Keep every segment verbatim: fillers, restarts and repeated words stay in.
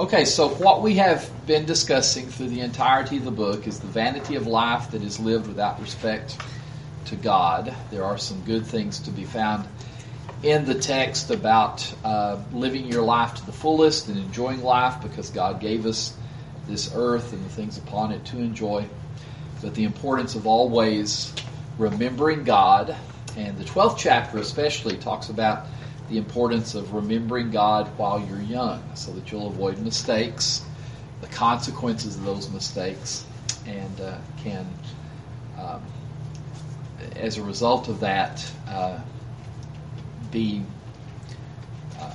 Okay, so what we have been discussing through the entirety of the book is the vanity of life that is lived without respect to God. There are some good things to be found in the text about uh, living your life to the fullest and enjoying life because God gave us this earth and the things upon it to enjoy. But the importance of always remembering God, and the twelfth chapter especially talks about the importance of remembering God while you're young so that you'll avoid mistakes, the consequences of those mistakes, and uh, can, um, as a result of that, uh, be uh,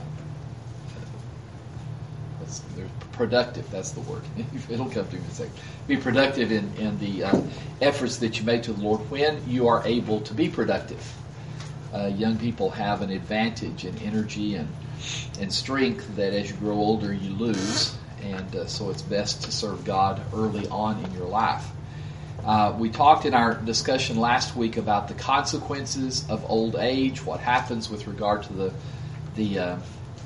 let's, productive. That's the word. It'll come to me in a second. Be productive in, in the uh, efforts that you make to the Lord when you are able to be productive. Uh, young people have an advantage in energy and and strength that as you grow older you lose, and uh, so it's best to serve God early on in your life. Uh, we talked in our discussion last week about the consequences of old age, what happens with regard to the the uh, uh,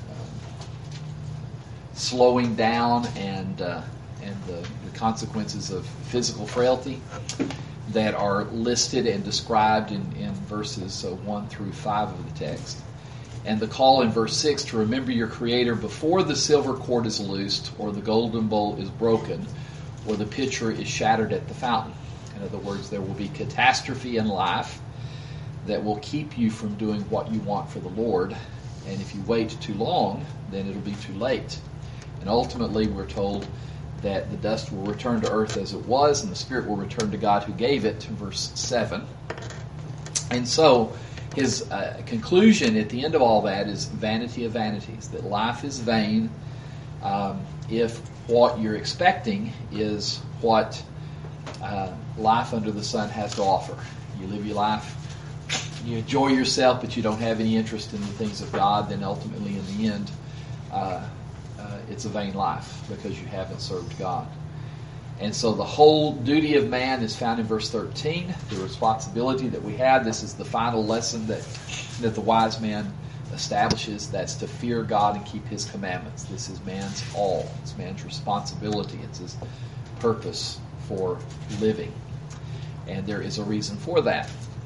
slowing down and uh, and the, the consequences of physical frailty that are listed and described in, in verses uh, one through five of the text. And the call in verse six to remember your Creator before the silver cord is loosed, or the golden bowl is broken, or the pitcher is shattered at the fountain. In other words, there will be catastrophe in life that will keep you from doing what you want for the Lord. And if you wait too long, then it'll be too late. And ultimately, we're told that the dust will return to earth as it was, and the spirit will return to God who gave it, in verse seven. And so, his uh, conclusion at the end of all that is vanity of vanities, that life is vain um, if what you're expecting is what uh, life under the sun has to offer. You live your life, you enjoy yourself, but you don't have any interest in the things of God, then ultimately in the end, uh, Uh, it's a vain life because you haven't served God. And so the whole duty of man is found in verse thirteen, the responsibility that we have. This is the final lesson that, that the wise man establishes. That's to fear God and keep His commandments. This is man's all. It's man's responsibility. It's his purpose for living. And there is a reason for that.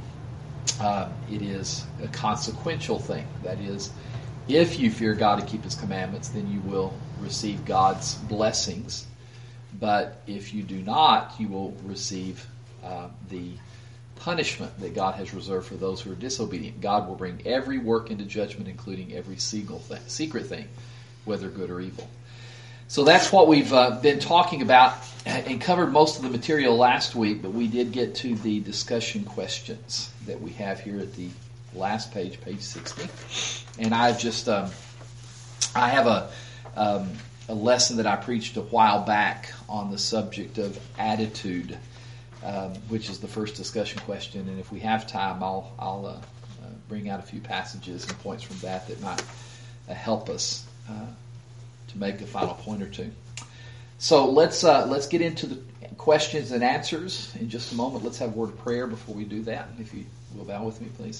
Uh, it is a consequential thing. That is, if you fear God and keep His commandments, then you will receive God's blessings. But if you do not, you will receive uh, the punishment that God has reserved for those who are disobedient. God will bring every work into judgment, including every thing, secret thing, whether good or evil. So that's what we've uh, been talking about and covered most of the material last week, but we did get to the discussion questions that we have here at the last page, page sixty. And I've just, um, I have a, um, a lesson that I preached a while back on the subject of attitude, um, which is the first discussion question. And if we have time, I'll, I'll uh, uh, bring out a few passages and points from that that might uh, help us uh, to make a final point or two. So let's uh, let's get into the questions and answers in just a moment. Let's have a word of prayer before we do that. If you will bow with me, please.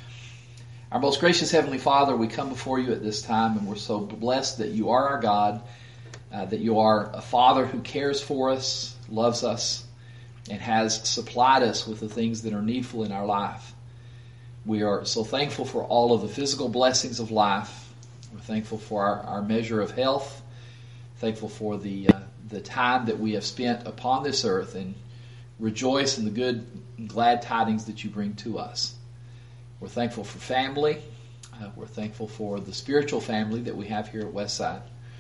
Our most gracious Heavenly Father, we come before you at this time, and we're so blessed that you are our God, uh, that you are a Father who cares for us, loves us, and has supplied us with the things that are needful in our life. We are so thankful for all of the physical blessings of life. We're thankful for our, our measure of health, thankful for the, uh, the time that we have spent upon this earth, and rejoice in the good and glad tidings that you bring to us. We're thankful for family. Uh, we're thankful for the spiritual family that we have here at Westside,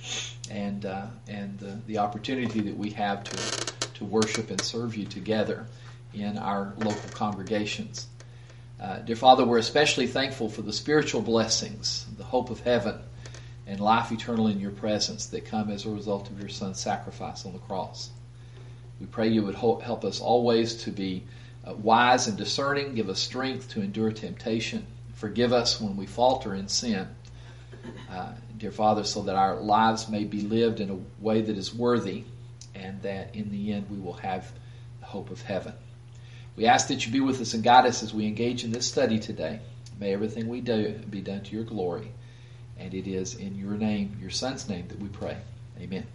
and uh, and the, the opportunity that we have to to worship and serve you together in our local congregations. Uh, dear Father, we're especially thankful for the spiritual blessings, the hope of heaven, and life eternal in your presence that come as a result of your Son's sacrifice on the cross. We pray you would help us always to be Uh, wise and discerning, give us strength to endure temptation, forgive us when we falter in sin, uh, dear Father, so that our lives may be lived in a way that is worthy, and that in the end we will have the hope of heaven. We ask that you be with us and guide us as we engage in this study today. May everything we do be done to your glory, and it is in your name, your Son's name, that we pray. Amen.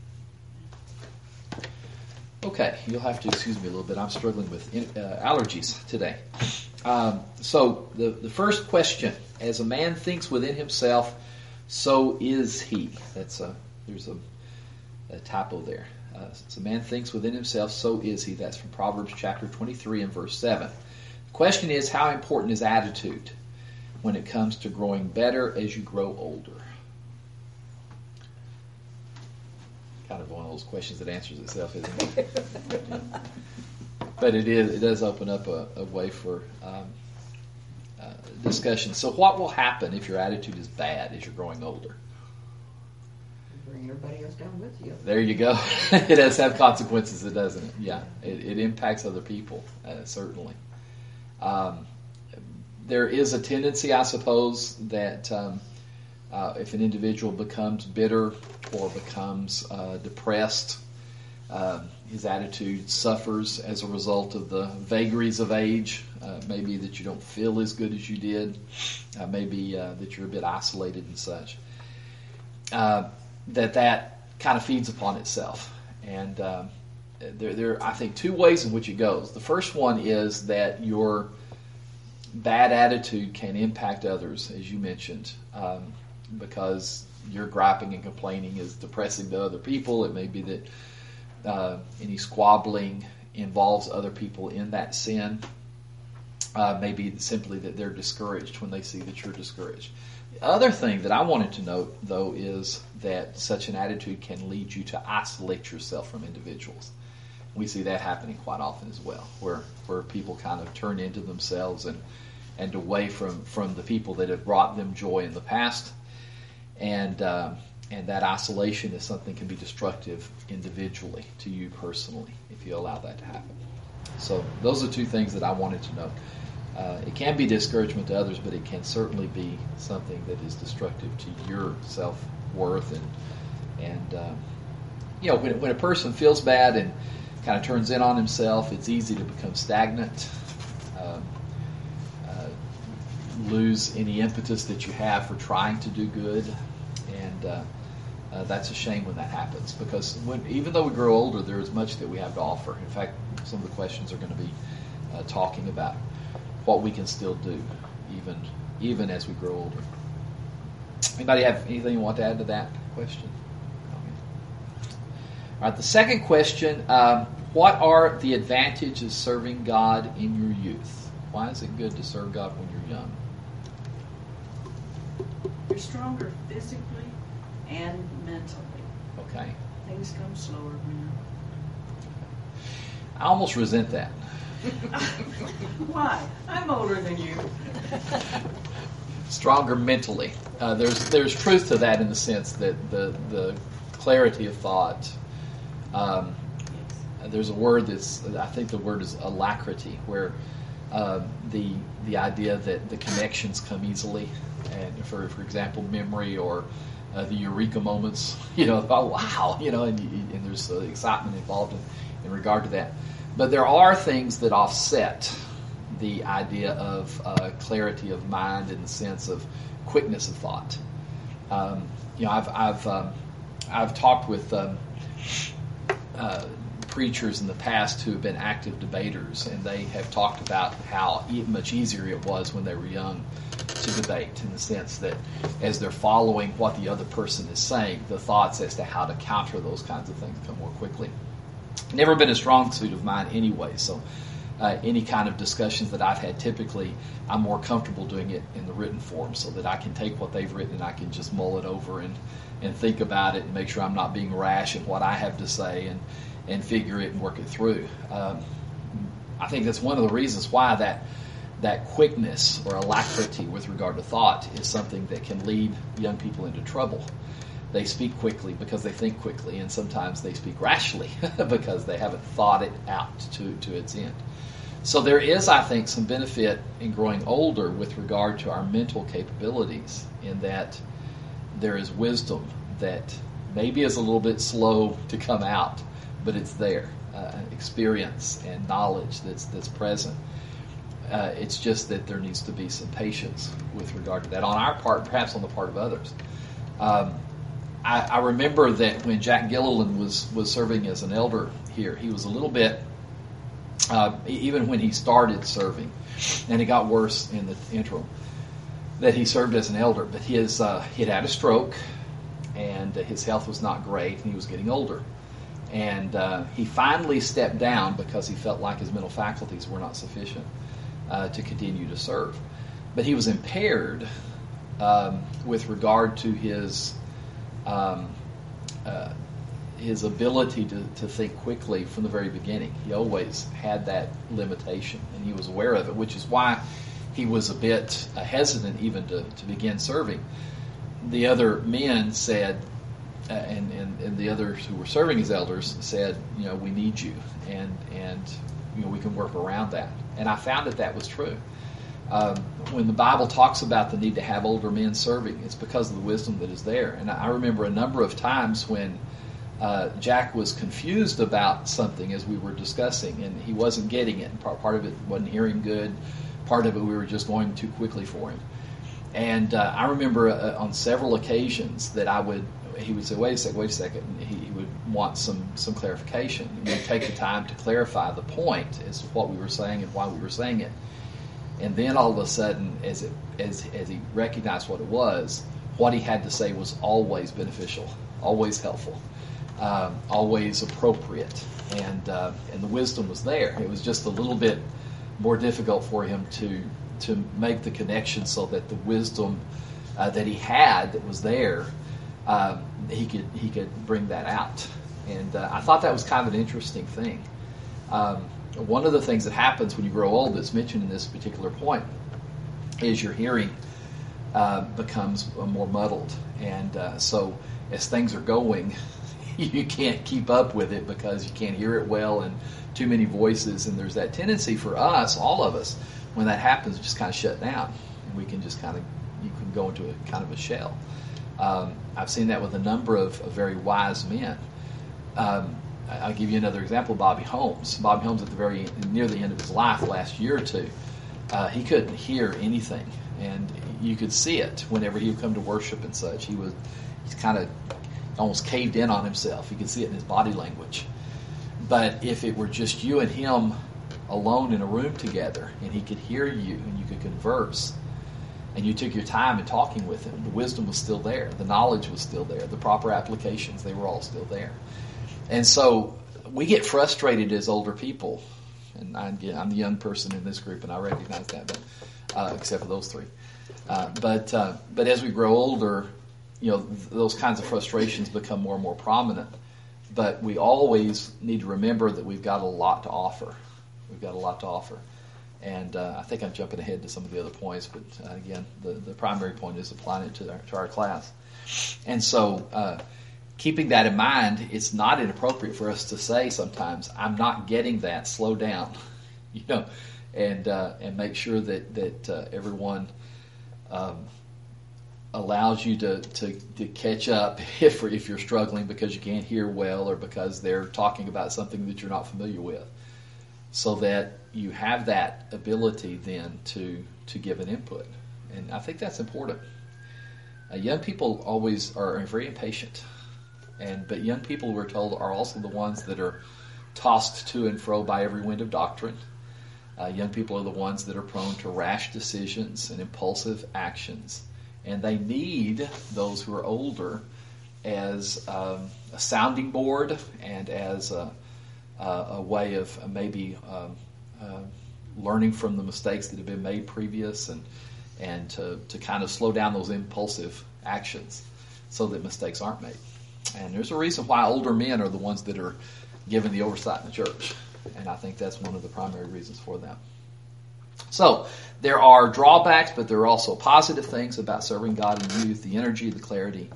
Okay, you'll have to excuse me a little bit. I'm struggling with uh, allergies today. Um, so the, the first question, as a man thinks within himself, so is he. That's a, there's a, a typo there. Uh, as a man thinks within himself, so is he. That's from Proverbs chapter twenty-three and verse seven. The question is, how important is attitude when it comes to growing better as you grow older? Kind of one of those questions that answers itself, isn't it? Yeah. But it is. It does open up a, a way for um, uh, discussion. So, what will happen if your attitude is bad as you're growing older? Bring everybody else down with you. There you go. It does have consequences, doesn't it? Yeah, it, it impacts other people uh, certainly. Um, there is a tendency, I suppose, that. Um, Uh, if an individual becomes bitter or becomes uh, depressed, uh, his attitude suffers as a result of the vagaries of age. Uh, maybe that you don't feel as good as you did. Uh, maybe uh, that you're a bit isolated and such. Uh, that that kind of feeds upon itself. And uh, there, there are, I think, two ways in which it goes. The first one is that your bad attitude can impact others, as you mentioned. Um, because your griping and complaining is depressing to other people. It may be that uh, any squabbling involves other people in that sin. Uh, maybe simply that they're discouraged when they see that you're discouraged. The other thing that I wanted to note, though, is that such an attitude can lead you to isolate yourself from individuals. We see that happening quite often as well, where where people kind of turn into themselves and, and away from, from the people that have brought them joy in the past. And uh, and that isolation is something that can be destructive individually to you personally if you allow that to happen. So those are two things that I wanted to know. Uh, it can be discouragement to others, but it can certainly be something that is destructive to your self-worth. And, and um, you know, when, when a person feels bad and kind of turns in on himself, it's easy to become stagnant. Um, lose any impetus that you have for trying to do good, and uh, uh, that's a shame when that happens, because when, even though we grow older, there is much that we have to offer. In fact, some of the questions are going to be uh, talking about what we can still do even even as we grow older. Anybody have anything you want to add to that question? All right, the second question, um, what are the advantages of serving God in your youth? Why is it good to serve God when you're young? You're stronger physically and mentally. Okay. Things come slower when I almost resent that. Why? I'm older than you. Stronger mentally. Uh, there's there's truth to that in the sense that the the clarity of thought. Um, there's a word that's, I think the word is alacrity, where uh, the the idea that the connections come easily, and for for example, memory or uh, the eureka moments, you know, oh wow, you know, and, and there's uh, excitement involved in, in regard to that. But there are things that offset the idea of uh, clarity of mind in the sense of quickness of thought. Um, you know, I've I've um, I've talked with um, uh, preachers in the past who have been active debaters, and they have talked about how e- much easier it was when they were young to debate, in the sense that as they're following what the other person is saying, the thoughts as to how to counter those kinds of things come more quickly. Never been a strong suit of mine anyway, so uh, any kind of discussions that I've had, typically I'm more comfortable doing it in the written form, so that I can take what they've written and I can just mull it over and, and think about it and make sure I'm not being rash in what I have to say, and, and figure it and work it through. Um, I think that's one of the reasons why that that quickness or alacrity with regard to thought is something that can lead young people into trouble. They speak quickly because they think quickly, and sometimes they speak rashly because they haven't thought it out to, to its end. So there is, I think, some benefit in growing older with regard to our mental capabilities, in that there is wisdom that maybe is a little bit slow to come out, but it's there. Uh, experience and knowledge that's that's present. Uh, it's just that there needs to be some patience with regard to that on our part, perhaps on the part of others. Um, I, I remember that when Jack Gilliland was, was serving as an elder here, he was a little bit, uh, even when he started serving, and it got worse in the interim, that he served as an elder. But his uh, he had had a stroke, and his health was not great, and he was getting older. And uh, he finally stepped down because he felt like his mental faculties were not sufficient uh, to continue to serve. But he was impaired um, with regard to his um, uh, his ability to, to think quickly from the very beginning. He always had that limitation, and he was aware of it, which is why he was a bit uh, hesitant even to, to begin serving. The other men said, uh, and, and, and the others who were serving as elders said, you know, we need you, and, and you know, we can work around that. And I found that that was true. Um, when the Bible talks about the need to have older men serving, it's because of the wisdom that is there. And I remember a number of times when uh, Jack was confused about something as we were discussing, and he wasn't getting it. And part, part of it wasn't hearing good. Part of it we were just going too quickly for him. And uh, I remember uh, on several occasions that I would, he would say, wait a second, wait a second. And he, he would want some, some clarification. And we'd take the time to clarify the point as to what we were saying and why we were saying it. And then all of a sudden, as it as as he recognized what it was, what he had to say was always beneficial, always helpful, um, always appropriate, and uh, and the wisdom was there. It was just a little bit more difficult for him to to make the connection so that the wisdom uh, that he had that was there, um, he could he could bring that out. And uh, I thought that was kind of an interesting thing. Um, One of the things that happens when you grow old that's mentioned in this particular point is your hearing uh, becomes more muddled. And uh, so as things are going, you can't keep up with it because you can't hear it well and too many voices. And there's that tendency for us, all of us, when that happens, just kind of shut down. And we can just kind of, you can go into a kind of a shell. Um, I've seen that with a number of, of very wise men. Um, I'll give you another example, Bobby Holmes. Bobby Holmes, at the very near the end of his life, last year or two, uh, he couldn't hear anything, and you could see it whenever he would come to worship and such. He was, he's kind of almost caved in on himself. You could see it in his body language. But if it were just you and him alone in a room together, and he could hear you, and you could converse, and you took your time in talking with him, the wisdom was still there, the knowledge was still there, the proper applications, they were all still there. And so we get frustrated as older people, and I'm, I'm the young person in this group, and I recognize that, but, uh, except for those three. Uh, but uh, but as we grow older, you know, th- those kinds of frustrations become more and more prominent. But we always need to remember that we've got a lot to offer. We've got a lot to offer. And uh, I think I'm jumping ahead to some of the other points, but uh, again, the, the primary point is applying it to our, to our class. And so... Uh, Keeping that in mind, it's not inappropriate for us to say sometimes, I'm not getting that, slow down, you know, and uh, and make sure that, that uh, everyone um, allows you to, to, to catch up if, if you're struggling because you can't hear well or because they're talking about something that you're not familiar with, so that you have that ability then to, to give an input. And I think that's important. Uh, young people always are very impatient. And but young people, we're told, are also the ones that are tossed to and fro by every wind of doctrine. Uh, young people are the ones that are prone to rash decisions and impulsive actions. And they need those who are older as um, a sounding board and as a, a, a way of maybe um, uh, learning from the mistakes that have been made previous, and, and to, to kind of slow down those impulsive actions so that mistakes aren't made. And there's a reason why older men are the ones that are given the oversight in the church. And I think that's one of the primary reasons for that. So there are drawbacks, but there are also positive things about serving God in youth, the energy, the clarity.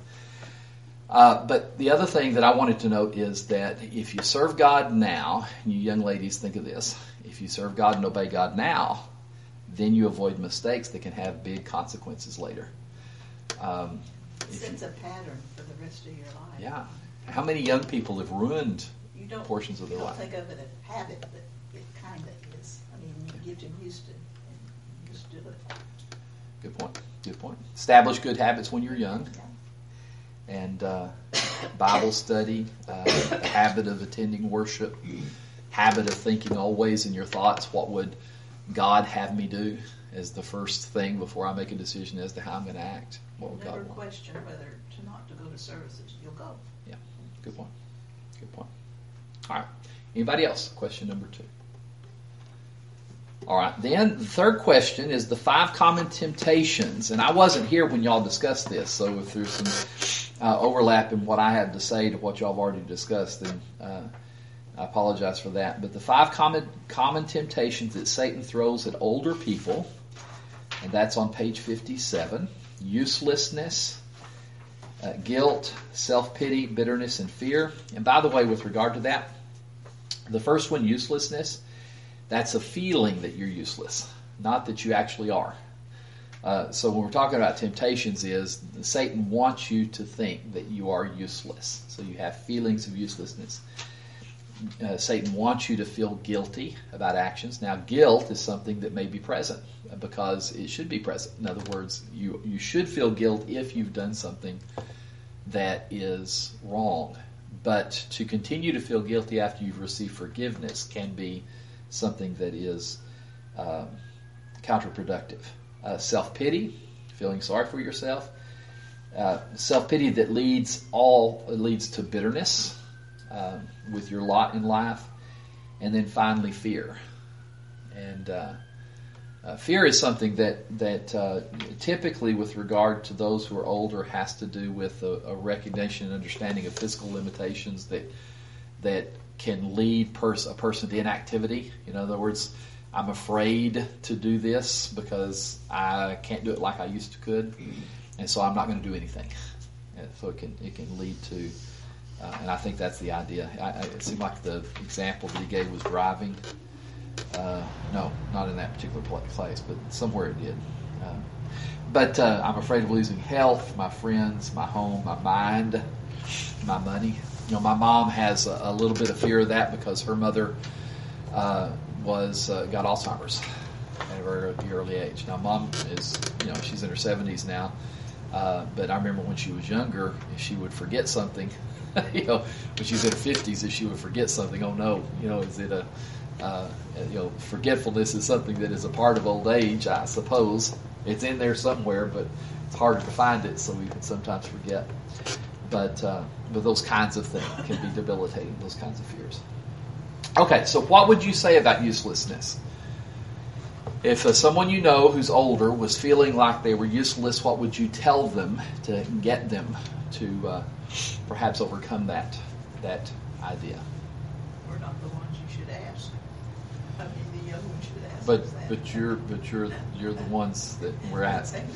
Uh, but the other thing that I wanted to note is that if you serve God now, you young ladies, think of this. If you serve God and obey God now, then you avoid mistakes that can have big consequences later. Um, It sets a pattern for the rest of your life. Yeah. How many young people have ruined You don't, portions of you their don't life? think of it as a habit, but it kind of is. I mean, you get them used to it, and just do it. Good point. Good point. Establish good habits when you're young. Yeah. and uh, Bible study, uh, the habit of attending worship, habit of thinking always in your thoughts, what would God have me do as the first thing before I make a decision as to how I'm going to act? What would Never God want? question whether to not to go to services. You'll go. Yeah, good point. Good point. All right. Anybody else? Question number two. All right. Then the third question is the five common temptations. And I wasn't here when y'all discussed this, so if there's some uh, overlap in what I have to say to what y'all have already discussed, then uh, I apologize for that. But the five common common temptations that Satan throws at older people, and that's on page fifty-seven: uselessness, uh, guilt, self-pity, bitterness, and fear. And by the way, with regard to that, the first one, uselessness, that's a feeling that you're useless, not that you actually are. Uh, so when we're talking about temptations, is Satan wants you to think that you are useless. So you have feelings of uselessness. Uh, Satan wants you to feel guilty about actions. Now, guilt is something that may be present because it should be present. In other words, you, you should feel guilt if you've done something that is wrong. But to continue to feel guilty after you've received forgiveness can be something that is um, counterproductive. Uh, self-pity, feeling sorry for yourself. Uh, self-pity that leads all leads to bitterness uh, with your lot in life. And then finally, fear. And uh, uh, fear is something that, that uh, typically, with regard to those who are older, has to do with a, a recognition and understanding of physical limitations that that can lead pers- a person to inactivity. In other words, I'm afraid to do this because I can't do it like I used to could, and so I'm not going to do anything. And so it can it can lead to, uh, and I think that's the idea. I, I, it seemed like the example that he gave was driving. Uh, no, not in that particular place, but somewhere it did. Uh, but uh, I'm afraid of losing health, my friends, my home, my mind, my money. You know, my mom has a, a little bit of fear of that because her mother uh, was uh, got Alzheimer's at a very early age. Now, mom is, you know, she's in her seventies now, uh, but I remember when she was younger, if she would forget something, you know, when she was in her fifties, if she would forget something, oh no, you know, is it a, uh, you know, forgetfulness is something that is a part of old age, I suppose. It's in there somewhere, but it's harder to find it, so we can sometimes forget. But, uh, but those kinds of things can be debilitating, those kinds of fears. Okay, so what would you say about uselessness? If uh, someone you know who's older was feeling like they were useless, what would you tell them to get them to uh, perhaps overcome that that idea? We're not the ones you should ask. I mean, the young ones should ask. But us that. but you're but you're you're the ones that we're asking.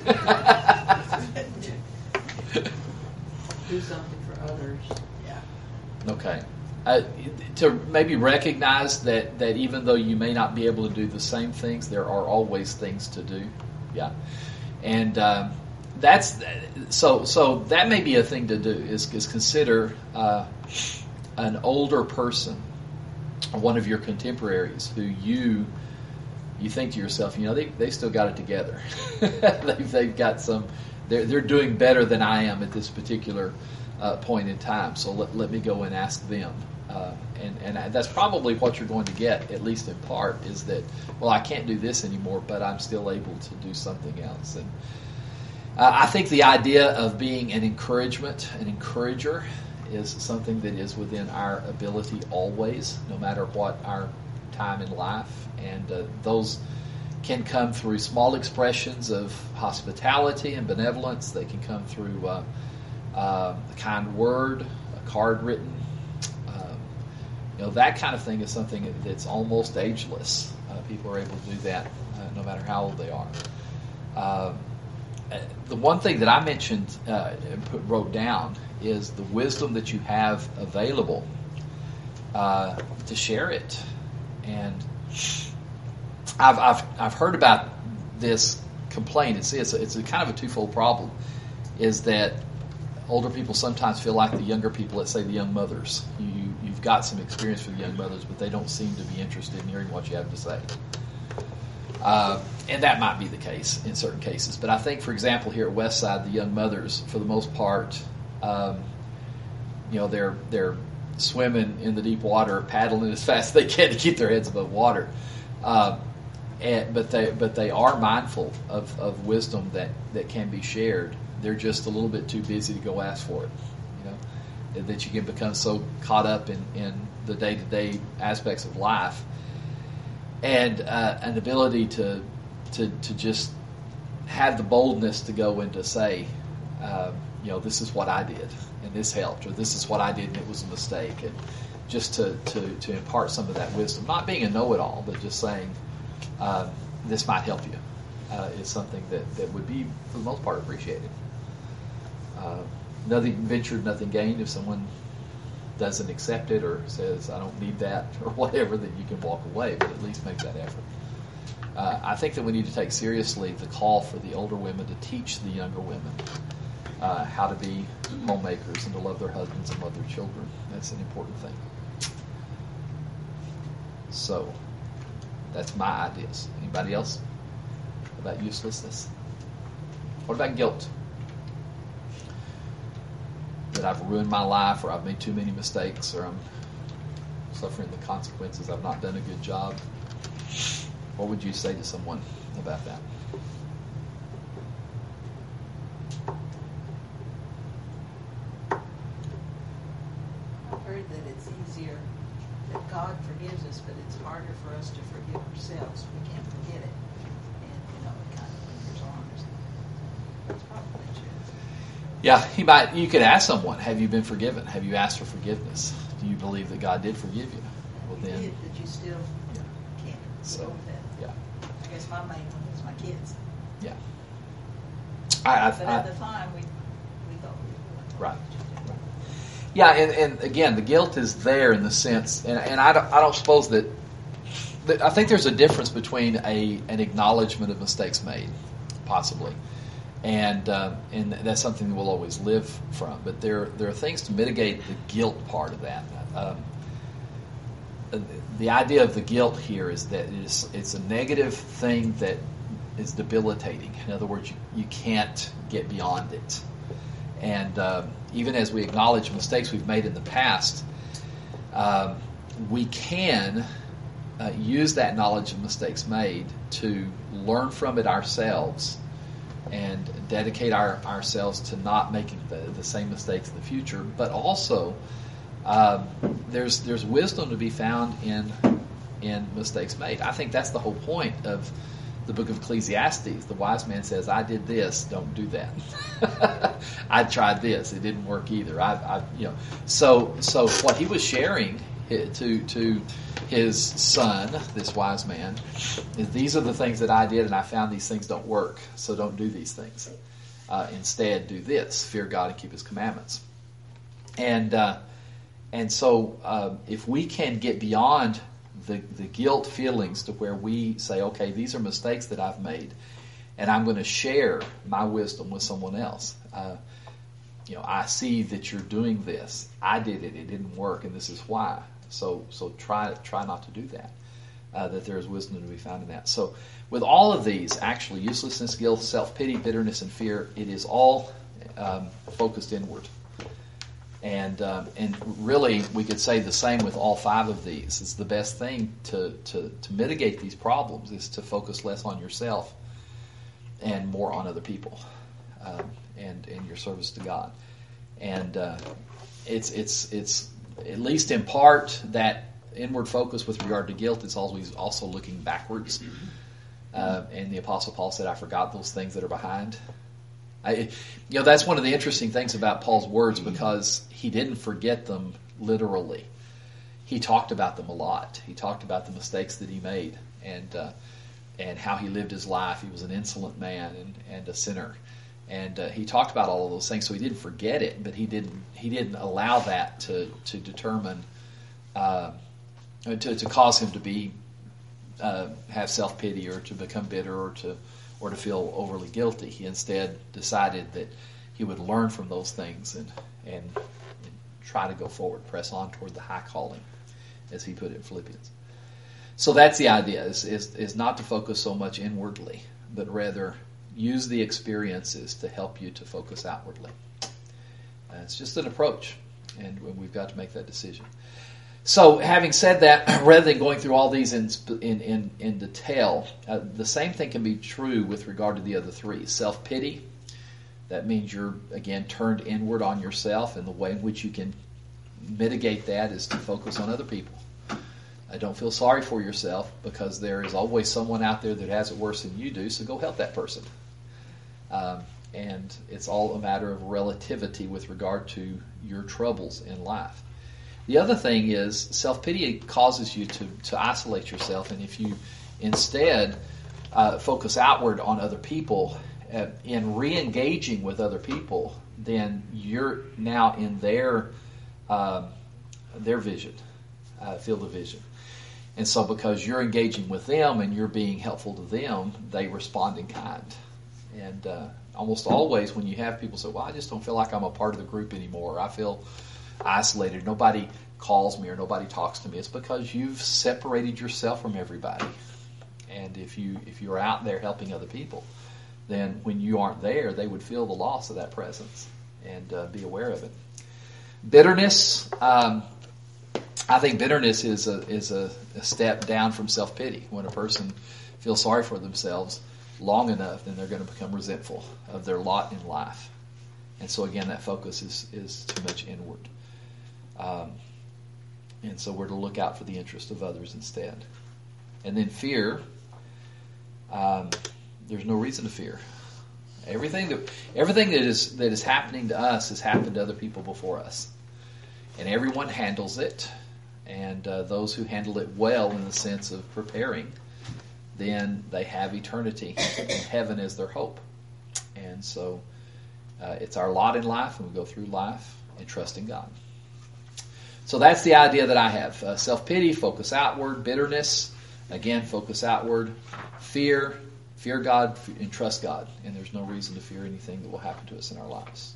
Do something for others. Yeah. Okay. Uh, to maybe recognize that, that even though you may not be able to do the same things, there are always things to do. Yeah. And um, that's so so that may be a thing to do is, is consider uh, an older person, one of your contemporaries who you you think to yourself, you know, they they still got it together. they've, they've got some. They're, they're doing better than I am at this particular uh, point in time, so let, let me go and ask them. Uh, and, and that's probably what you're going to get, at least in part, is that, well, I can't do this anymore, but I'm still able to do something else. And uh, I think the idea of being an encouragement, an encourager, is something that is within our ability always, no matter what our time in life. And uh, those can come through small expressions of hospitality and benevolence. They can come through uh, uh, a kind word, a card written. Uh, you know, that kind of thing is something that's almost ageless. Uh, people are able to do that uh, no matter how old they are. Uh, the one thing that I mentioned uh, and put, wrote down is the wisdom that you have available uh, to share it. And I've I've I've heard about this complaint. It's it's a, it's a kind of a twofold problem. Is that older people sometimes feel like the younger people, let's say the young mothers. You you've got some experience with the young mothers, but they don't seem to be interested in hearing what you have to say. Uh, and that might be the case in certain cases. But I think, for example, here at Westside, the young mothers, for the most part, Um, you know, they're they're swimming in the deep water, paddling as fast as they can to keep their heads above water. Um, and, but they but they are mindful of, of wisdom that, that can be shared. They're just a little bit too busy to go ask for it. You know, that you can become so caught up in, in the day to day aspects of life, and uh, an ability to to to just have the boldness to go and to say, um, you know, this is what I did and this helped, or this is what I did and it was a mistake, and just to, to, to impart some of that wisdom, not being a know-it-all, but just saying, uh, this might help you, uh, is something that, that would be, for the most part, appreciated. Uh, nothing ventured, nothing gained. If someone doesn't accept it or says, I don't need that, or whatever, then you can walk away, but at least make that effort. Uh, I think that we need to take seriously the call for the older women to teach the younger women uh, how to be homemakers and to love their husbands and love their children. That's an important thing. So, that's my ideas. Anybody else about uselessness? What about guilt? That I've ruined my life, or I've made too many mistakes, or I'm suffering the consequences, I've not done a good job. What would you say to someone about that? I've heard that it's easier, that God forgives us, but it's harder for us to forgive ourselves. We can't forget it. And, you know, it kind of lingers on. That's probably true. Yeah, he might. You could ask someone, have you been forgiven? Have you asked for forgiveness? Do you believe that God did forgive you? Well, We then, did, but you still yeah. can't So, go with that. yeah, I guess my main one is my kids. yeah. I, I, But I, at the time, we we thought we were Right. Yeah, and, and again, the guilt is there in the sense, and, and I, don't, I don't suppose that, that, I think there's a difference between a an acknowledgement of mistakes made, possibly, and uh, and that's something we'll always live from. But there there are things to mitigate the guilt part of that. Um, the idea of the guilt here is that it is, it's a negative thing that is debilitating. In other words, you, you can't get beyond it. And um, even as we acknowledge mistakes we've made in the past, um, we can uh, use that knowledge of mistakes made to learn from it ourselves and dedicate our, ourselves to not making the, the same mistakes in the future. But also, um, there's there's wisdom to be found in in mistakes made. I think that's the whole point of the book of Ecclesiastes. The wise man says, I did this, don't do that. I tried this, it didn't work either. I, I, you know, so so what he was sharing to to his son, this wise man, is these are the things that I did, and I found these things don't work. So don't do these things. Uh, instead, do this: fear God and keep His commandments. And uh, and so uh, if we can get beyond The, the guilt feelings to where we say, okay, these are mistakes that I've made, and I'm going to share my wisdom with someone else. Uh, you know, I see that you're doing this. I did it. It didn't work, and this is why. So, so try try not to do that. Uh, that there is wisdom to be found in that. So, with all of these, actually, uselessness, guilt, self-pity, bitterness, and fear, it is all um, focused inward. And um, and really, we could say the same with all five of these. It's the best thing to, to, to mitigate these problems is to focus less on yourself and more on other people, um, and and your service to God. And uh, it's it's it's at least in part that inward focus with regard to guilt. It's always also looking backwards. Uh, and the Apostle Paul said, "I forgot those things that are behind." I, you know, that's one of the interesting things about Paul's words, because he didn't forget them literally. He talked about them a lot. He talked about the mistakes that he made, and uh, and how he lived his life. He was an insolent man and, and a sinner, and uh, he talked about all of those things. So he didn't forget it, but he didn't he didn't allow that to to determine uh, to to cause him to be uh, have self-pity or to become bitter or to. or to feel overly guilty. He instead decided that he would learn from those things and, and and try to go forward, press on toward the high calling, as he put it in Philippians. So that's the idea, is, is, is not to focus so much inwardly, but rather use the experiences to help you to focus outwardly. Uh, it's just an approach, and we've got to make that decision. So, having said that, rather than going through all these in in in, in detail, uh, the same thing can be true with regard to the other three. Self-pity, that means you're, again, turned inward on yourself, and the way in which you can mitigate that is to focus on other people. Uh, don't feel sorry for yourself, because there is always someone out there that has it worse than you do, so go help that person. Um, and it's all a matter of relativity with regard to your troubles in life. The other thing is self-pity causes you to, to isolate yourself, and if you instead uh, focus outward on other people, uh, in re-engaging with other people, then you're now in their uh, their vision, uh, field of vision. And so because you're engaging with them and you're being helpful to them, they respond in kind. And uh, almost always when you have people say, well, I just don't feel like I'm a part of the group anymore, I feel isolated, nobody calls me or nobody talks to me, it's because you've separated yourself from everybody. And if you if you're out there helping other people, then when you aren't there, they would feel the loss of that presence and uh, be aware of it. Bitterness, um, I think bitterness is a is a, a step down from self-pity. When a person feels sorry for themselves long enough, then they're going to become resentful of their lot in life. And so again, that focus is, is too much inward. Um, and so we're to look out for the interest of others instead. And then fear, um, there's no reason to fear. Everything that everything that is that is happening to us has happened to other people before us. And everyone handles it. And uh, those who handle it well in the sense of preparing, then they have eternity and heaven as their hope. And so uh, it's our lot in life, and we go through life and trust in God. So that's the idea that I have. Uh, self-pity, focus outward. Bitterness, again, focus outward. Fear, fear God and trust God. And there's no reason to fear anything that will happen to us in our lives.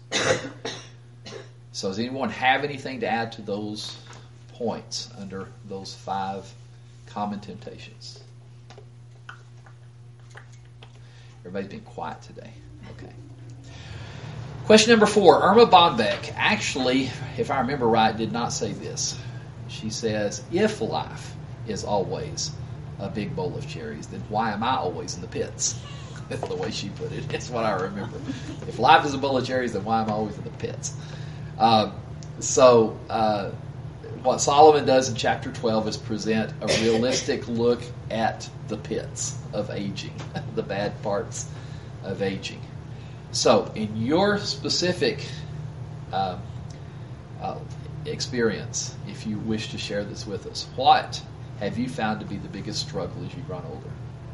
So does anyone have anything to add to those points under those five common temptations? Everybody's been quiet today. Okay. Question number four. Irma Bombeck actually, if I remember right, did not say this. She says, if life is always a big bowl of cherries, then why am I always in the pits? That's the way she put it. That's what I remember. If life is a bowl of cherries, then why am I always in the pits? Um, so uh, what Solomon does in chapter twelve is present a realistic look at the pits of aging, the bad parts of aging. So, in your specific uh, uh, experience, if you wish to share this with us, what have you found to be the biggest struggle as you've grown older?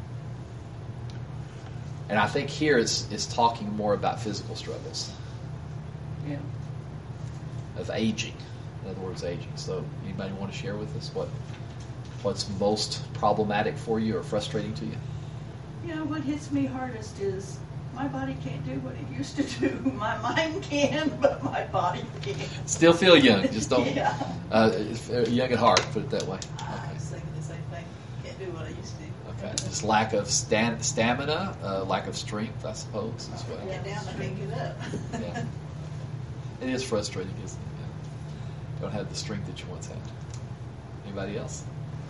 And I think here it's, it's talking more about physical struggles. Yeah. Of aging. In other words, aging. So, anybody want to share with us what what's most problematic for you or frustrating to you? You know, what hits me hardest is my body can't do what it used to do. My mind can, but my body can't. Still feel young, just don't. Yeah. Uh, young at heart, put it that way. I was thinking the same thing. Can't do what I used to. Okay, just lack of stan- stamina, uh, lack of strength, I suppose, as well. Get down and pick it up. Yeah. It is frustrating, isn't it? Yeah. Don't have the strength that you once had. Anybody else?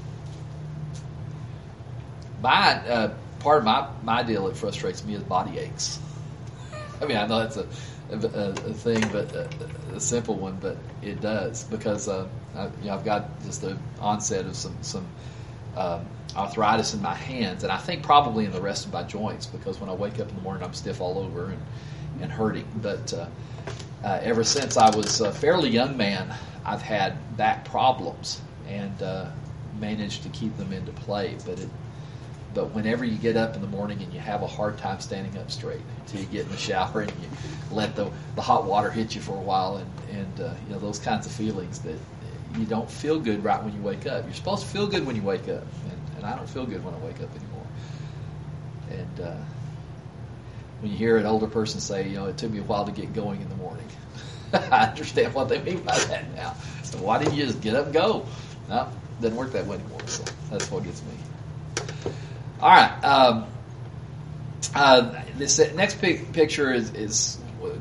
My uh, part of my, my deal that frustrates me is body aches. I mean, I know that's a a, a, a thing, but a, a simple one, but it does because uh, I, you know, I've got just the onset of some some um, arthritis in my hands, and I think probably in the rest of my joints because when I wake up in the morning, I'm stiff all over and and hurting. But uh, uh, ever since I was a fairly young man, I've had back problems and uh, managed to keep them into play, but it. But whenever you get up in the morning and you have a hard time standing up straight until you get in the shower and you let the, the hot water hit you for a while and, and uh, you know, those kinds of feelings that you don't feel good right when you wake up. You're supposed to feel good when you wake up, and, and I don't feel good when I wake up anymore. And uh, when you hear an older person say, you know, it took me a while to get going in the morning, I understand what they mean by that now. So why didn't you just get up and go? No, it doesn't work that way anymore. So that's what gets me. All right. Um, uh, this next pic- picture is, is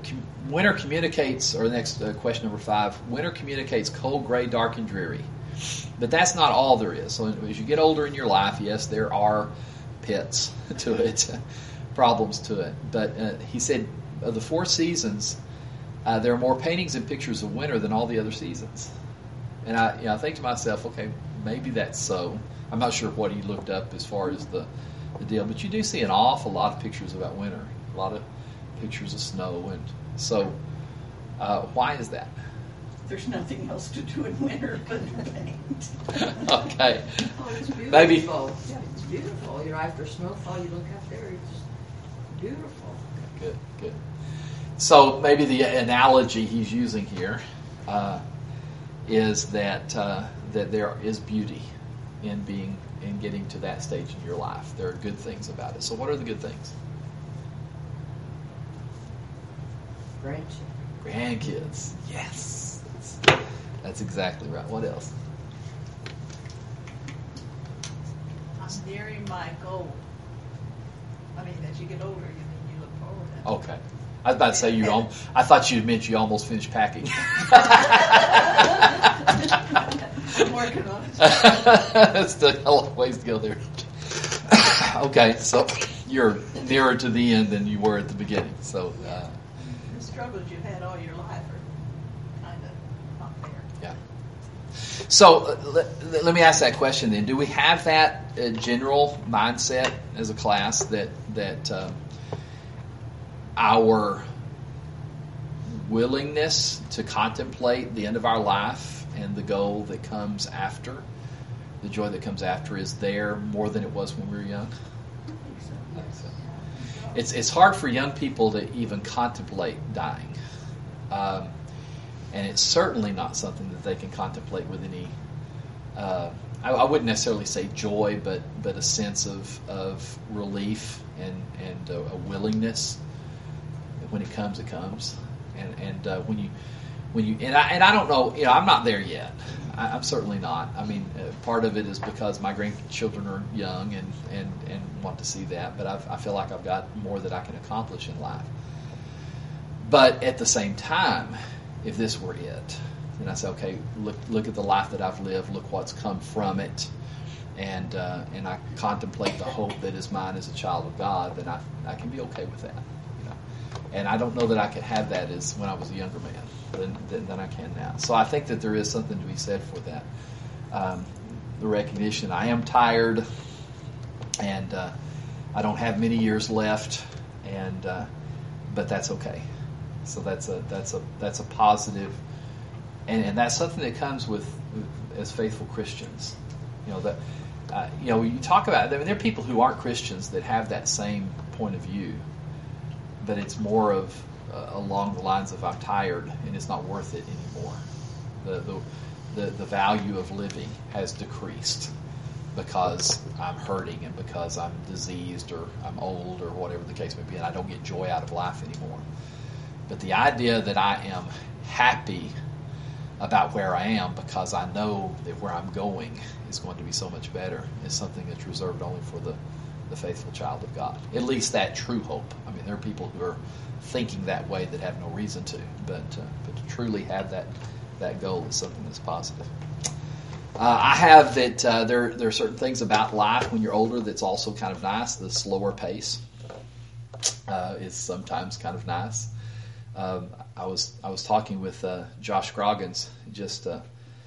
winter communicates, or the next uh, question number five, winter communicates cold, gray, dark, and dreary. But that's not all there is. So as you get older in your life, yes, there are pits to it, problems to it. But uh, he said of the four seasons, uh, there are more paintings and pictures of winter than all the other seasons. And I, you know, I think to myself, okay, maybe that's so. I'm not sure what he looked up as far as the, the deal, but you do see an awful lot of pictures about winter, a lot of pictures of snow, and so uh, why is that? There's nothing else to do in winter but paint. Okay. Oh, it's beautiful. Maybe. Yeah, it's beautiful. You know, after snowfall, you look up there, it's beautiful. Good, good. So maybe the analogy he's using here uh, is that uh, that there is beauty in being in getting to that stage in your life. There are good things about it. So what are the good things? Grandchildren. Grandkids. Yes. That's, that's exactly right. What else? I'm nearing my goal. I mean, as you get older, you mean you look forward to it. Okay. I was about to say you. Al- I thought you meant you almost finished packing. I'm working on it. Still a long ways to go there. Okay, so you're nearer to the end than you were at the beginning. So, uh, The struggles you've had all your life are kind of not there. yeah. So uh, let, let me ask that question then. Do we have that uh, general mindset as a class that that um, our willingness to contemplate the end of our life and the goal that comes after, the joy that comes after, is there more than it was when we were young? I think so. Yes. It's it's hard for young people to even contemplate dying, um, and it's certainly not something that they can contemplate with any. Uh, I, I wouldn't necessarily say joy, but but a sense of of relief and and a, a willingness. When it comes, it comes, and and uh, when you when you and I and I don't know, you know, I'm not there yet. I, I'm certainly not. I mean, uh, part of it is because my grandchildren are young and, and, and want to see that, but I've, I feel like I've got more that I can accomplish in life. But at the same time, if this were it, then I say, okay, look look at the life that I've lived, look what's come from it, and uh, and I contemplate the hope that is mine as a child of God, then I I can be okay with that. You know, and I don't know that I could have that as when I was a younger man than, than, than I can now. So I think that there is something to be said for that. Um, the recognition I am tired, and uh, I don't have many years left, and uh, but that's okay. So that's a that's a that's a positive, and, and that's something that comes with, with as faithful Christians. You know that uh, you know you talk about. I mean, there are people who aren't Christians that have that same point of view, but it's more of uh, along the lines of I'm tired and it's not worth it anymore. The the the, the value of living has decreased because I'm hurting and because I'm diseased or I'm old or whatever the case may be, and I don't get joy out of life anymore. But the idea that I am happy about where I am because I know that where I'm going is going to be so much better is something that's reserved only for the, the faithful child of God. At least that true hope. I mean, there are people who are thinking that way that have no reason to, but uh, but to truly have that that goal is something that's positive. Uh, I have that uh, there there are certain things about life when you're older that's also kind of nice. The slower pace uh, is sometimes kind of nice. Um, I was I was talking with uh, Josh Scroggins just uh,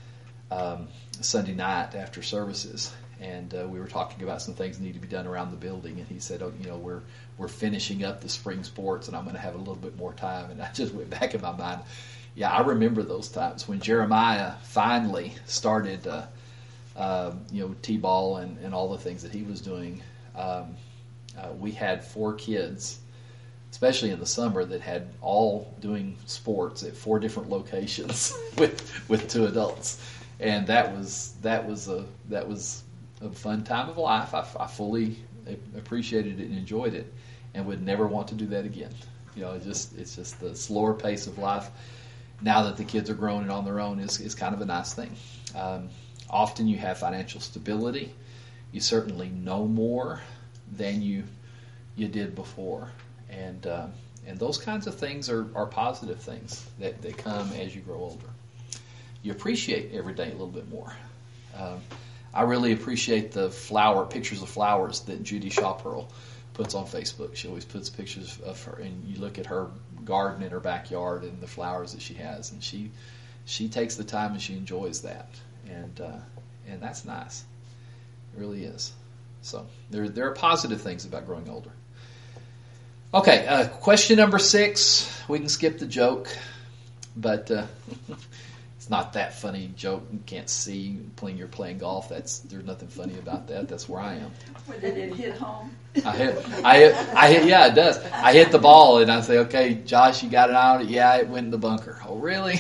um, Sunday night after services, and uh, we were talking about some things that need to be done around the building. And he said, "Oh, you know, we're we're finishing up the spring sports, and I'm going to have a little bit more time." And I just went back in my mind. Yeah, I remember those times when Jeremiah finally started, uh, uh, you know, T-ball and, and all the things that he was doing. Um, uh, we had four kids, especially in the summer, that had all doing sports at four different locations with with two adults, and that was that was a that was a fun time of life. I, I fully appreciated it and enjoyed it, and would never want to do that again. You know, it just it's just the slower pace of life. Now that the kids are grown and on their own is is kind of a nice thing. Um, often you have financial stability. You certainly know more than you you did before. And uh, And those kinds of things are, are positive things that, that come as you grow older. You appreciate every day a little bit more. Um, I really appreciate the flower pictures of flowers that Judy Shaw Pearl puts on Facebook. She always puts pictures of her, and you look at her garden in her backyard and the flowers that she has, and she she takes the time and she enjoys that, and uh, and that's nice. It really is. So there there are positive things about growing older. Okay, uh, question number six. We can skip the joke, but uh, it's not that funny joke. You can't see playing you're playing golf. That's there's nothing funny about that. That's where I am. Or did it hit home? I hit, I hit, I hit. Yeah, it does. I hit the ball and I say, "Okay, Josh, you got it out." Yeah, it went in the bunker. Oh, really?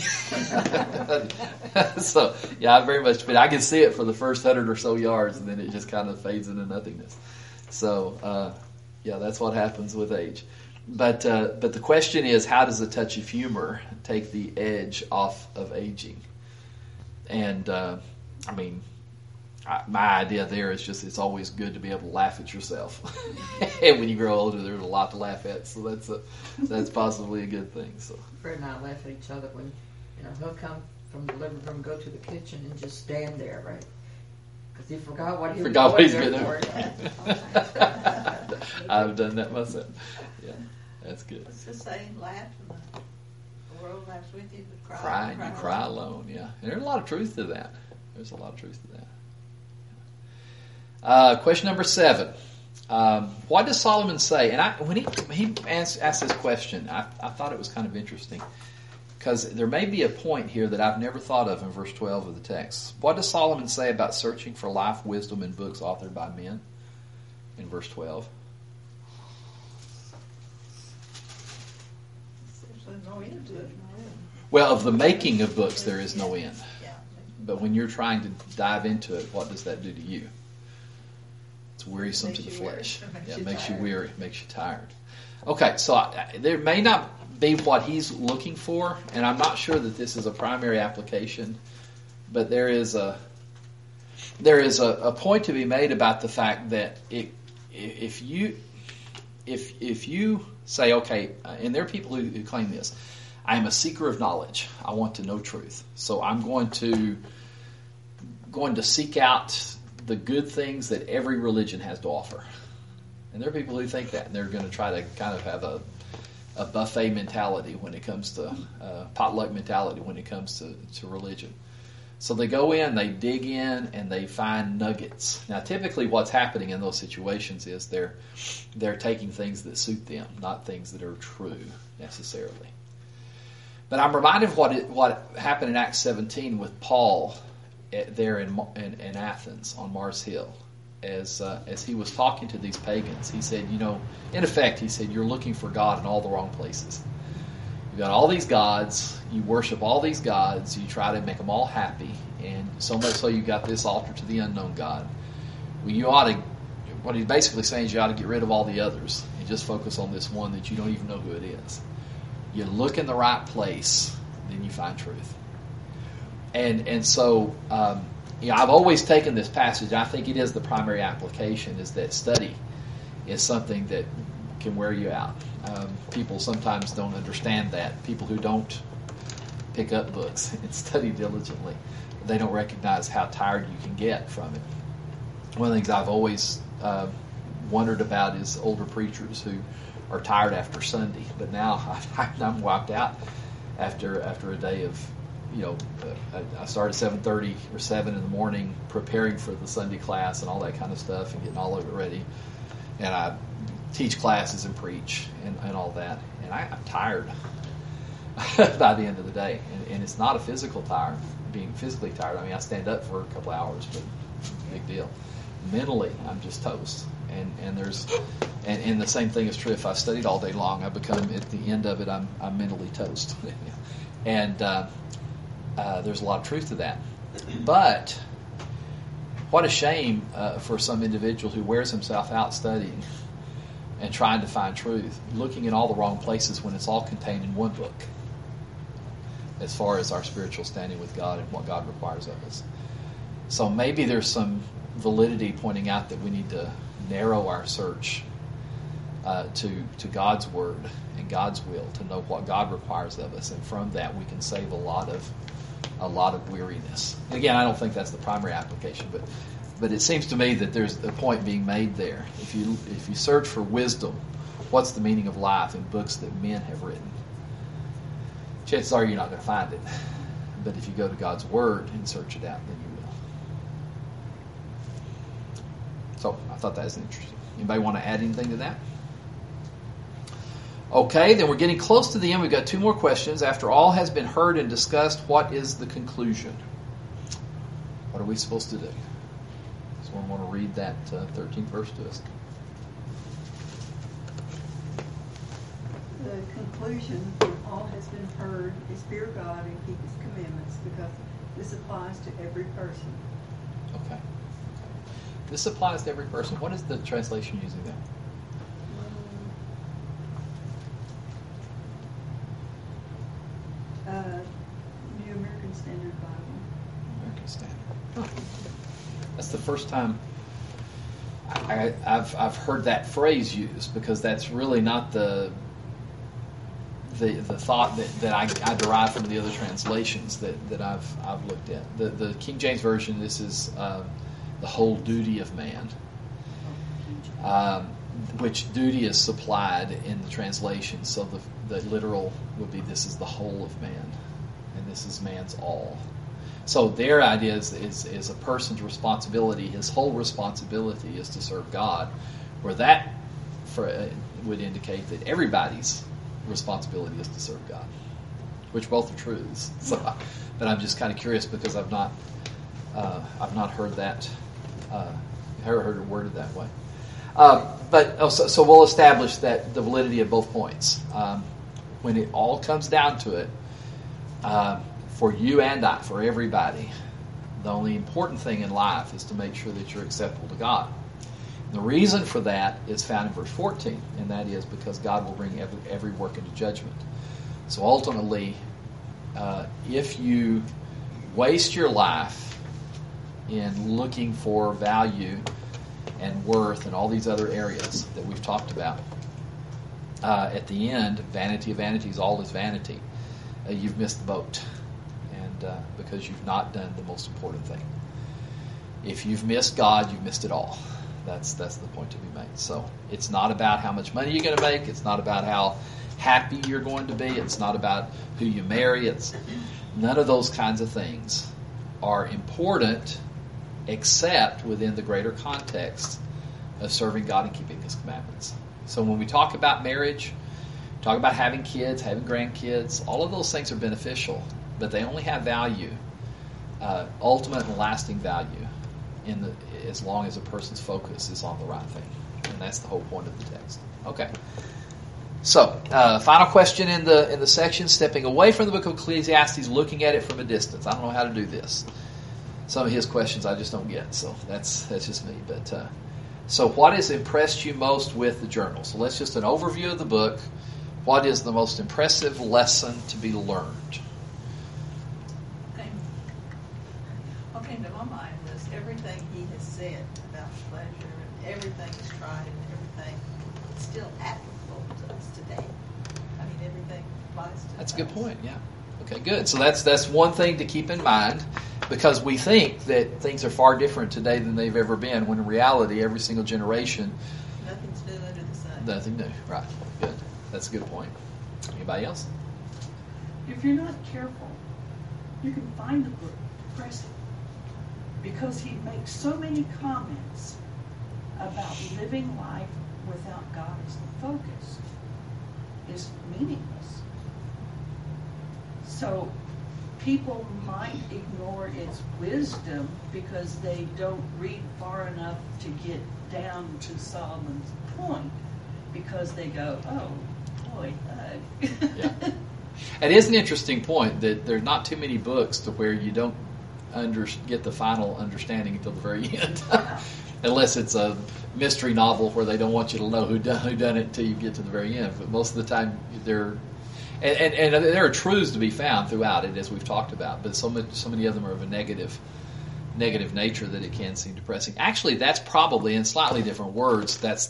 So yeah, I very much. But I can see it for the first hundred or so yards, and then it just kind of fades into nothingness. So. Uh, Yeah, that's what happens with age. But uh, but the question is, how does a touch of humor take the edge off of aging? And uh, I mean, I, my idea there is just it's always good to be able to laugh at yourself. And when you grow older, there's a lot to laugh at, so that's a, that's possibly a good thing. So Fred and I laugh at each other when, you know, he'll come from the living room, go to the kitchen, and just stand there, right? Because he forgot what he forgot what was he's going been there doing. for. I've done that myself. Yeah, that's good. What's the saying? Laugh and the world laughs with you, but cry. Cry and you cry alone. Yeah, and there's a lot of truth to that. There's a lot of truth to that. Uh, question number seven. Um, what does Solomon say? And I, when he he asked, asked this question, I, I thought it was kind of interesting because there may be a point here that I've never thought of in verse twelve of the text. What does Solomon say about searching for life, wisdom, in books authored by men? In verse twelve. There's no end to it. Well, of the making of books, there is no end. Yeah. But when you're trying to dive into it, what does that do to you? It's wearisome Makes to the you weary. flesh. It makes Yeah, you it makes you tired. weary. It makes you tired. Okay, so I, there may not be what he's looking for, and I'm not sure that this is a primary application, but there is a there is a, a point to be made about the fact that it, if you if if you say, okay, and there are people who, who claim this, I am a seeker of knowledge. I want to know truth, so I'm going to going to seek out the good things that every religion has to offer. And there are people who think that, and they're going to try to kind of have a, a buffet mentality when it comes to, uh, potluck mentality when it comes to, to religion. So they go in, they dig in, and they find nuggets. Now, typically what's happening in those situations is they're they're taking things that suit them, not things that are true necessarily. But I'm reminded of what, it, what happened in Acts seventeen with Paul at, there in, in, in Athens on Mars Hill. As uh, as he was talking to these pagans, he said, you know, in effect, he said, you're looking for God in all the wrong places. You've got all these gods, you worship all these gods, you try to make them all happy, and so much so you got this altar to the unknown God. Well, you ought to, what he's basically saying is you ought to get rid of all the others and just focus on this one that you don't even know who it is. You look in the right place, then you find truth. And, and so... Um, You know, I've always taken this passage, I think it is the primary application, is that study is something that can wear you out. Um, people sometimes don't understand that. People who don't pick up books and study diligently, they don't recognize how tired you can get from it. One of the things I've always uh, wondered about is older preachers who are tired after Sunday, but now I'm wiped out after after a day of... You know, I started at seven thirty or seven in the morning preparing for the Sunday class and all that kind of stuff and getting all of it ready. And I teach classes and preach and, and all that. And I, I'm tired by the end of the day. And, and it's not a physical tired, being physically tired. I mean, I stand up for a couple hours, but big deal. Mentally, I'm just toast. And, and there's and, and the same thing is true if I studied all day long. I become, at the end of it, I'm, I'm mentally toast. and... Uh, Uh, there's a lot of truth to that. But what a shame uh, for some individual who wears himself out studying and trying to find truth, looking in all the wrong places when it's all contained in one book as far as our spiritual standing with God and what God requires of us. So maybe there's some validity pointing out that we need to narrow our search uh, to to God's word and God's will, to know what God requires of us, and from that we can save a lot of a lot of weariness. And again, I don't think that's the primary application, but but it seems to me that there's a point being made there. If you if you search for wisdom, what's the meaning of life in books that men have written, chances are you're not going to find it. But if you go to God's word and search it out, then you will. So I thought that was interesting. Anybody want to add anything to that? Okay, then we're getting close to the end. We've got two more questions. After all has been heard and discussed, what is the conclusion? What are we supposed to do? Does someone want to read that uh, thirteenth verse to us? The conclusion, when all has been heard, is fear God and keep His commandments, because this applies to every person. Okay. This applies to every person. What is the translation using there? Uh, New American Standard Bible. American Standard. Huh. That's the first time I, I've I've heard that phrase used, because that's really not the the the thought that, that I, I derive from the other translations that, that I've I've looked at. The the King James Version, this is uh, the whole duty of man, um, which duty is supplied in the translation. So the the literal would be, this is the whole of man, and this is man's all. So their idea is, is, is a person's responsibility, his whole responsibility is to serve God, where that for, uh, would indicate that everybody's responsibility is to serve God, which both are truths. So, but I'm just kind of curious, because I've not uh, I've not heard that uh, heard, heard it worded that way. Uh, but oh, so, so we'll establish that the validity of both points. Um, when it all comes down to it, uh, for you and I, for everybody, the only important thing in life is to make sure that you're acceptable to God. And the reason for that is found in verse fourteen, and that is because God will bring every, every work into judgment. So ultimately, uh, if you waste your life in looking for value and worth and all these other areas that we've talked about, uh, at the end, vanity of vanities, all is vanity. Uh, you've missed the boat. Uh, because you've not done the most important thing. If you've missed God, you've missed it all. That's that's the point to be made. So it's not about how much money you're going to make. It's not about how happy you're going to be. It's not about who you marry. It's none of those kinds of things are important, except within the greater context of serving God and keeping His commandments. So when we talk about marriage, talk about having kids, having grandkids, all of those things are beneficial. But they only have value, uh, ultimate and lasting value, in the as long as a person's focus is on the right thing, and that's the whole point of the text. Okay. So, uh, final question in the in the section: stepping away from the book of Ecclesiastes, looking at it from a distance. I don't know how to do this. Some of his questions I just don't get, so that's that's just me. But uh, so, what has impressed you most with the journal? So, let's just an overview of the book. What is the most impressive lesson to be learned? What came to my mind was everything he has said about pleasure, and everything is tried, and everything is still applicable to us today. I mean, everything applies to That's a us. good point, yeah. Okay, good. So that's that's one thing to keep in mind, because we think that things are far different today than they've ever been, when in reality, every single generation, Nothing's new under the sun. nothing new. Right, good. That's a good point. Anybody else? If you're not careful, you can find the book depressing, because he makes so many comments about living life without God as the focus is meaningless. So people might ignore its wisdom because they don't read far enough to get down to Solomon's point, because they go, oh, boy, uh. Yeah. It is an interesting point that there's not too many books to where you don't under, get the final understanding until the very end. Unless it's a mystery novel where they don't want you to know who done, who done it until you get to the very end. But most of the time, there, and, and, and there are truths to be found throughout it, as we've talked about. But so much, so many of them are of a negative, negative nature that it can seem depressing. Actually, that's probably, in slightly different words, that's that's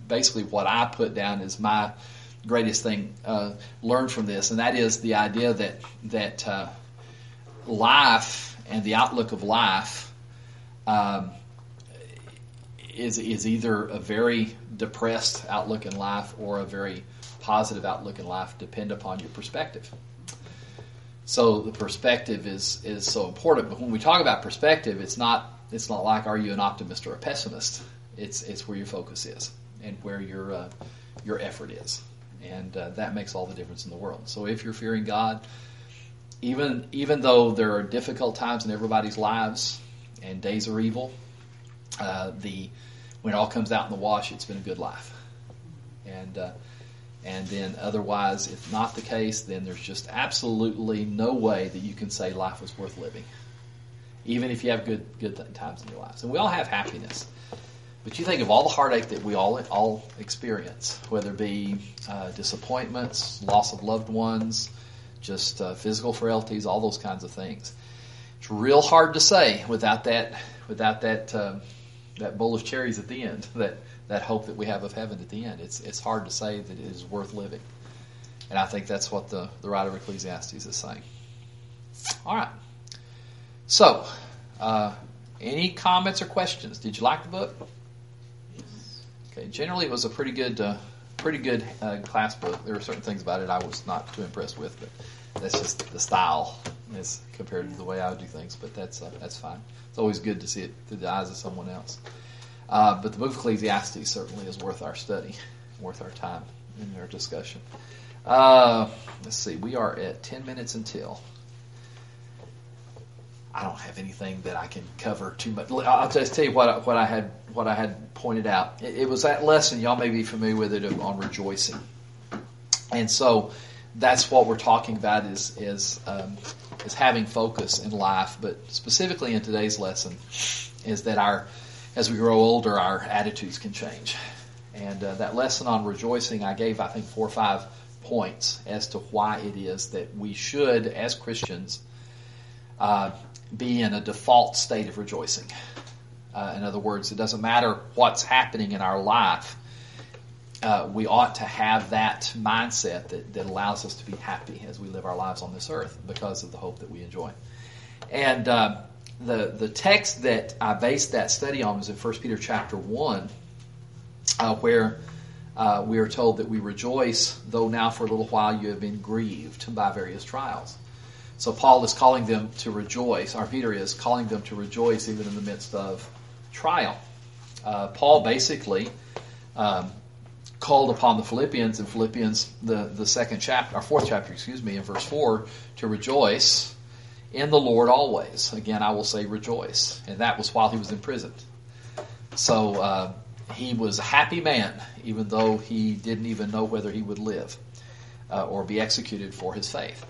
basically what I put down as my greatest thing uh, learned from this, and that is the idea that that uh, life and the outlook of life um, is is either a very depressed outlook in life or a very positive outlook in life, depend upon your perspective. So the perspective is is so important. But when we talk about perspective, it's not it's not like, are you an optimist or a pessimist? It's it's where your focus is and where your uh, your effort is, and uh, that makes all the difference in the world. So if you're fearing God, even even though there are difficult times in everybody's lives and days are evil, uh, the when it all comes out in the wash, it's been a good life, and. Uh, And then otherwise, if not the case, then there's just absolutely no way that you can say life was worth living, even if you have good good times in your lives. And we all have happiness. But you think of all the heartache that we all all experience, whether it be uh, disappointments, loss of loved ones, just uh, physical frailties, all those kinds of things. It's real hard to say without that without that uh, that bowl of cherries at the end, that that hope that we have of heaven at the end. It's it's hard to say that it is worth living. And I think that's what the, the writer of Ecclesiastes is saying. All right. So, uh, any comments or questions? Did you like the book? Okay. Generally, it was a pretty good, uh, pretty good uh, class book. There were certain things about it I was not too impressed with, but that's just the style as compared to the way I would do things. But that's uh, that's fine. It's always good to see it through the eyes of someone else. Uh, but the book of Ecclesiastes certainly is worth our study, worth our time in our discussion. Uh, let's see, we are at ten minutes until. I don't have anything that I can cover too much. I'll just tell you what I, what I had what I had pointed out. It, it was that lesson, y'all may be familiar with it, on rejoicing. And so that's what we're talking about is is um, is having focus in life, but specifically in today's lesson is that our as we grow older, our attitudes can change. And uh, that lesson on rejoicing, I gave, I think, four or five points as to why it is that we should, as Christians, uh, be in a default state of rejoicing. Uh, in other words, it doesn't matter what's happening in our life. Uh, we ought to have that mindset that, that allows us to be happy as we live our lives on this earth because of the hope that we enjoy. And uh, The the text that I based that study on was in First Peter chapter one, uh, where uh, we are told that we rejoice, though now for a little while you have been grieved by various trials. So Paul is calling them to rejoice, or Peter is calling them to rejoice even in the midst of trial. Uh, Paul basically um, called upon the Philippians in Philippians, the, the second chapter, or fourth chapter, excuse me, in verse four, to rejoice in the Lord always. Again, I will say rejoice. And that was while he was imprisoned. So uh, he was a happy man, even though he didn't even know whether he would live uh, or be executed for his faith.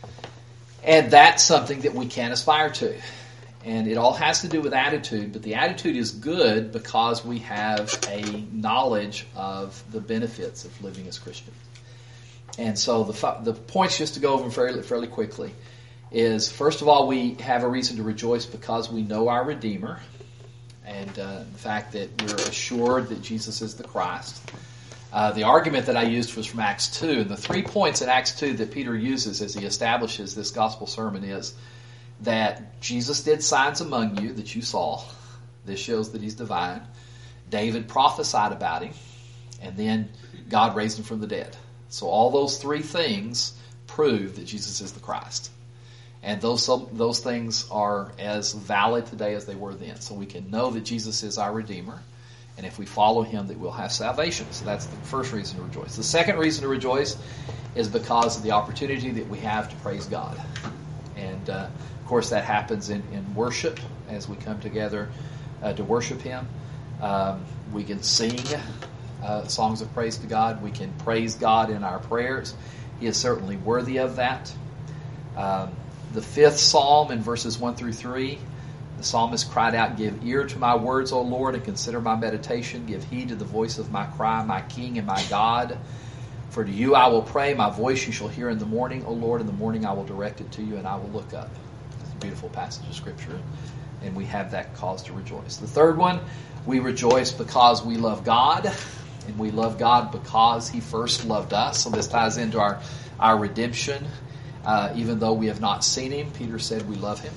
And that's something that we can aspire to. And it all has to do with attitude, but the attitude is good because we have a knowledge of the benefits of living as Christians. And so the the points, just to go over them fairly, fairly quickly, is, first of all, we have a reason to rejoice because we know our Redeemer, and uh, the fact that we're assured that Jesus is the Christ. Uh, the argument that I used was from Acts two, and the three points in Acts two that Peter uses as he establishes this gospel sermon is that Jesus did signs among you that you saw. This shows that he's divine. David prophesied about him, and then God raised him from the dead. So all those three things prove that Jesus is the Christ. And those those things are as valid today as they were then. So we can know that Jesus is our Redeemer. And if we follow him, that we'll have salvation. So that's the first reason to rejoice. The second reason to rejoice is because of the opportunity that we have to praise God. And, uh, of course, that happens in, in worship as we come together uh, to worship him. Um, we can sing uh, songs of praise to God. We can praise God in our prayers. He is certainly worthy of that. Um, the fifth psalm in verses one through three, the psalmist cried out, "Give ear to my words, O Lord, and consider my meditation. Give heed to the voice of my cry, my King and my God. For to you I will pray. My voice you shall hear in the morning, O Lord. In the morning I will direct it to you, and I will look up." It's a beautiful passage of Scripture, and we have that cause to rejoice. The third one, we rejoice because we love God, And we love God because He first loved us. So this ties into our, our redemption. Uh, even though we have not seen Him, Peter said we love Him.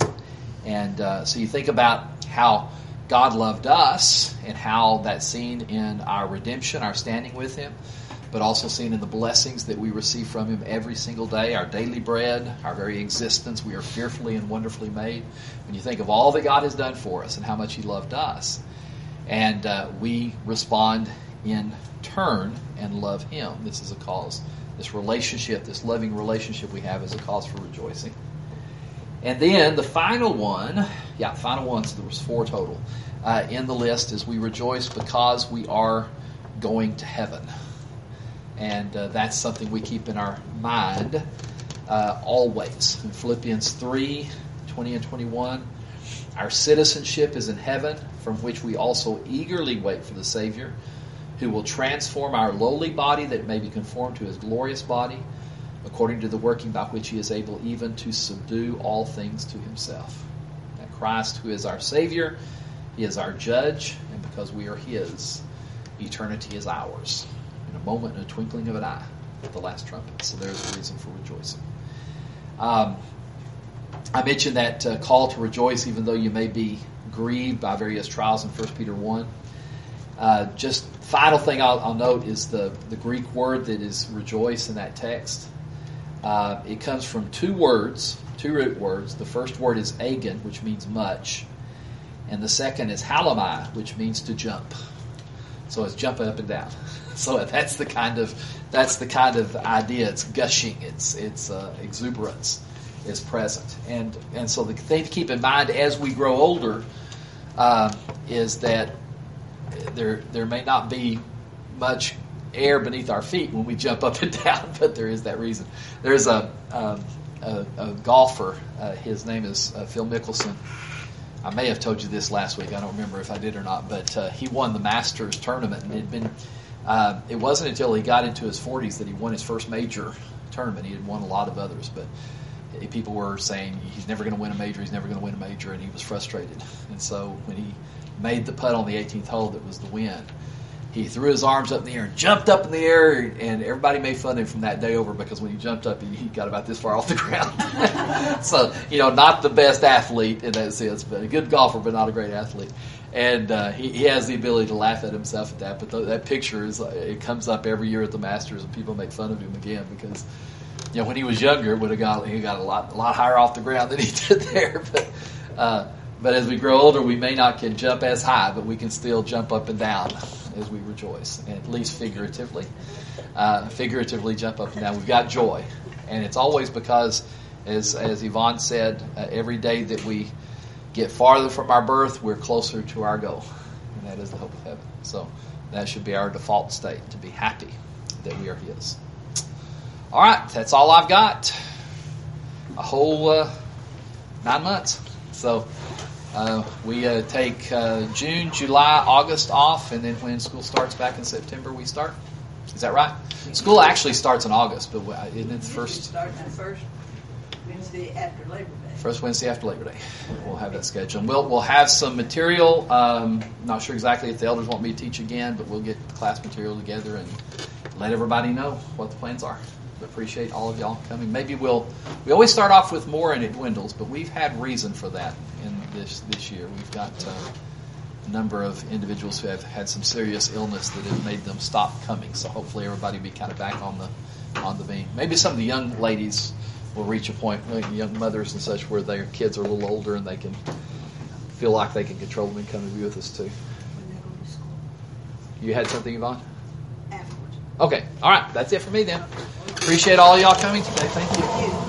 And uh, so you think about how God loved us and how that's seen in our redemption, our standing with Him, but also seen in the blessings that we receive from Him every single day, our daily bread, our very existence. We are fearfully and wonderfully made. When you think of all that God has done for us and how much He loved us, and uh, we respond in turn and love Him. This is a cause, this relationship, this loving relationship we have is a cause for rejoicing. And then the final one, yeah, final one, so there was four total, uh, in the list is we rejoice because we are going to heaven. And uh, that's something we keep in our mind uh, always. In Philippians three, twenty and twenty-one, our citizenship is in heaven, from which we also eagerly wait for the Savior, who will transform our lowly body that it may be conformed to His glorious body, according to the working by which He is able even to subdue all things to Himself. That Christ, who is our Savior, He is our judge, and because we are His, eternity is ours. In a moment, in a twinkling of an eye, at the last trumpet. So there's a reason for rejoicing. Um, I mentioned that uh, call to rejoice, even though you may be grieved by various trials in First Peter one. Uh, just final thing I'll, I'll note is the, the Greek word that is rejoice in that text. Uh, it comes from two words, two root words. The first word is agon, which means much. And the second is halamai, which means to jump. So it's jumping up and down. So that's the kind of that's the kind of idea. It's gushing. It's it's uh, exuberance is present. And and so the thing to keep in mind as we grow older uh, is that there there may not be much air beneath our feet when we jump up and down, but there is that reason. There's a um, a, a golfer. Uh, his name is uh, Phil Mickelson. I may have told you this last week. I don't remember if I did or not, but uh, he won the Masters tournament, and it had been. Uh, it wasn't until he got into his forties that he won his first major tournament. He had won a lot of others, but people were saying he's never going to win a major. He's never going to win a major, and he was frustrated. And so when he made the putt on the eighteenth hole, that was the win. He threw his arms up in the air and jumped up in the air, and everybody made fun of him from that day over because when he jumped up, he got about this far off the ground. So, you know, not the best athlete in that sense, but a good golfer, but not a great athlete. And uh, he, he has the ability to laugh at himself at that. But th- that picture is it comes up every year at the Masters, and people make fun of him again because, you know, when he was younger, would have got he got a lot a lot higher off the ground than he did there. But uh, but as we grow older, we may not can jump as high, but we can still jump up and down as we rejoice, and at least figuratively, uh, figuratively jump up and down. We've got joy, and it's always because, as as Yvonne said, uh, every day that we get farther from our birth, we're closer to our goal, and that is the hope of heaven. So that should be our default state, to be happy that we are His. All right, that's all I've got. A whole uh, nine months. So uh, we uh, take uh, June, July, August off, and then when school starts back in September, we start. Is that right? School actually starts in August, but isn't it the first? Starting the first Wednesday after Labor Day. First Wednesday after Labor Day. We'll have that schedule. And we'll we'll have some material. Um, not sure exactly if the elders want me to teach again, but we'll get class material together and let everybody know what the plans are. We appreciate all of y'all coming. Maybe we'll we always start off with more and it dwindles, but we've had reason for that in this this year. We've got uh, a number of individuals who have had some serious illness that have made them stop coming. So hopefully everybody will be kind of back on the on the beam. Maybe some of the young ladies will reach a point, like young mothers and such, where their kids are a little older and they can feel like they can control them and come and be with us too. When they go to school. You had something, Yvonne? Afterwards. Okay. All right. That's it for me then. Appreciate all y'all coming today. Thank you.